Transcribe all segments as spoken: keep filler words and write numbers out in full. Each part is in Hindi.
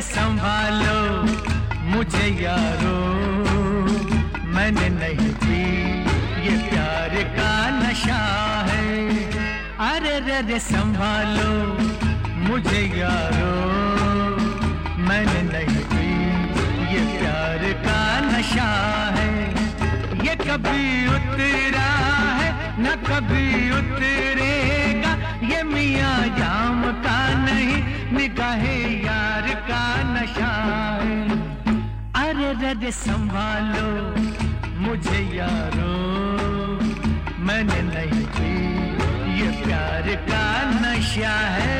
संभालो मुझे यारो, मैंने नहीं पी ये प्यार का नशा है। अरे रे रे संभालो मुझे यारो, मैंने नहीं पी ये प्यार का नशा है। ये कभी उतरा है न कभी उतरेगा, ये मियाँ जाम का नहीं निगाहे यार का नशा है। अरे रे रे संभालो मुझे यारो, मैंने नहीं पी ये प्यार का नशा है।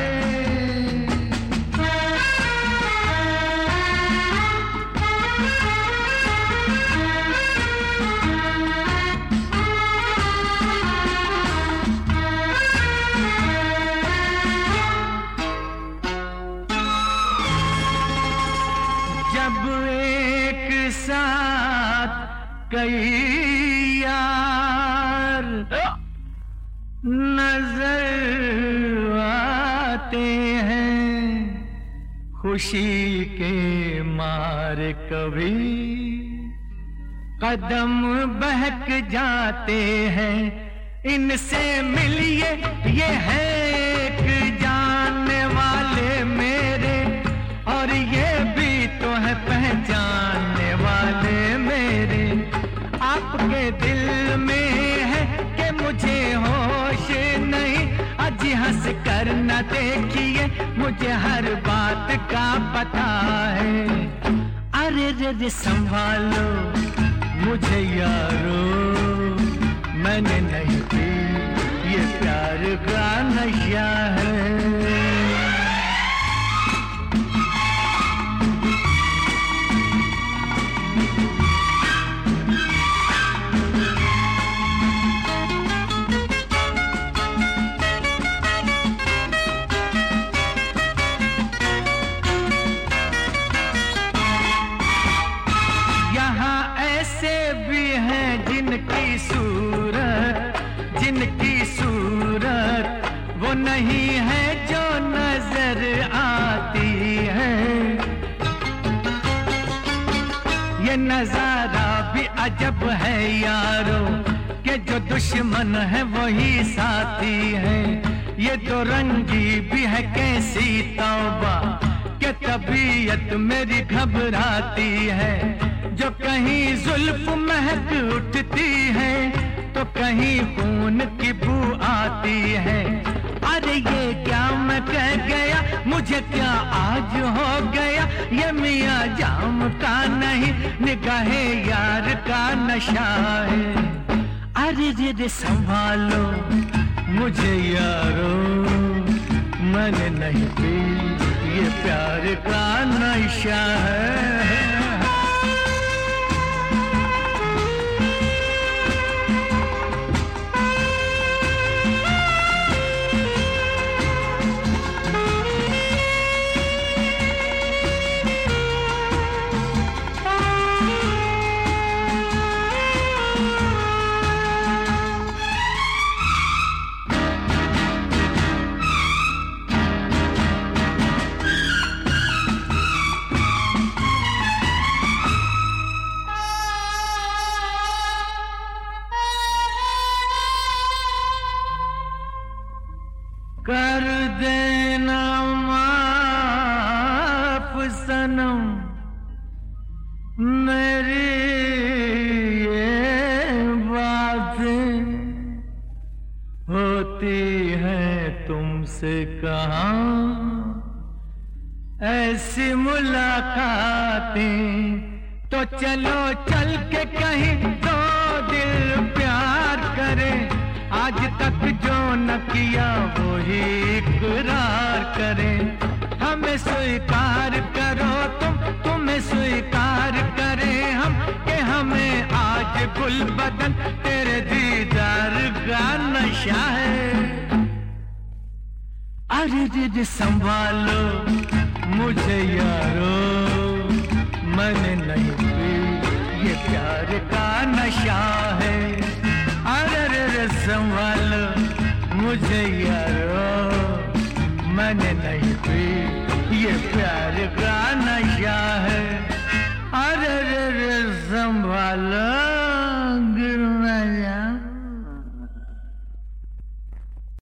जब एक साथ कई यार नजर आते हैं, खुशी के मार कभी कदम बहक जाते हैं। इनसे मिलिए ये है एक जानने वाले मेरे, और ये भी तो है पहचानने वाले मेरे। आपके दिल में है कि मुझे होश नहीं, अजी हंस कर न देखिए मुझे हर बात का पता है। अरे रे रे संभालो मुझे यारो, मैंने नहीं पी ये प्यार का नशा है। जिनकी सूरत जिनकी सूरत वो नहीं है जो नजर आती है। ये नजारा भी अजब है यारो, कि जो दुश्मन है वही साथी है। ये तो रंगी भी है कैसी तौबा, कि तबीयत मेरी घबराती है। जो कहीं जुल्फ महक उठती है तो कहीं खून की बू आती है। अरे ये क्या मैं कह गया, मुझे क्या आज हो गया, ये मियाँ जाम का नहीं निगाहे यार का नशा है। अरे रे रे संभालो मुझे यारो, मैंने नहीं पी ये प्यार का नशा है। कर देना माफ सनम मेरी ये बातें, होती हैं तुमसे कहाँ ऐसी मुलाकातें। तो चलो चल के कहीं दो दिल प्यार करें, आज तक जो न किया वो ही इकरार करें। हमें स्वीकार करो तुम, तुम्हें स्वीकार करें हम, कि हमें आज गुल बदन तेरे दीदार का नशा है। अरे दीदी संभालो मुझे यारो, मैंने नहीं पी ये प्यार का नशा है। अरे रे रे संभालो मुझे यारो, मैंने नहीं पी ये प्यार का नशा है। अरे रे रे संभालो।